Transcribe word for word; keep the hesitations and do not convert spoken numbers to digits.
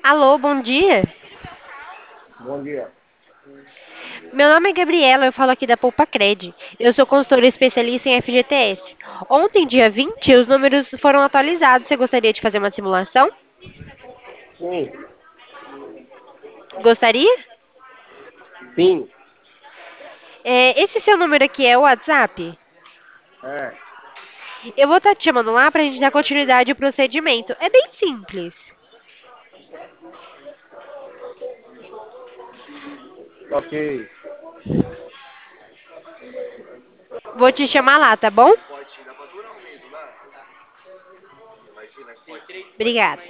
Alô, bom dia. Bom dia. Meu nome é Gabriela, eu falo aqui da Poupa Cred. Eu sou consultora especialista em F G T S. Ontem, dia vinte, os números foram atualizados. Você gostaria de fazer uma simulação? Sim, Gostaria? sim, É, esse seu número aqui é o WhatsApp? é. Eu vou estar te chamando lá para a gente dar continuidade ao procedimento. É bem simples. Ok, Vou te chamar lá, tá bom? Obrigada.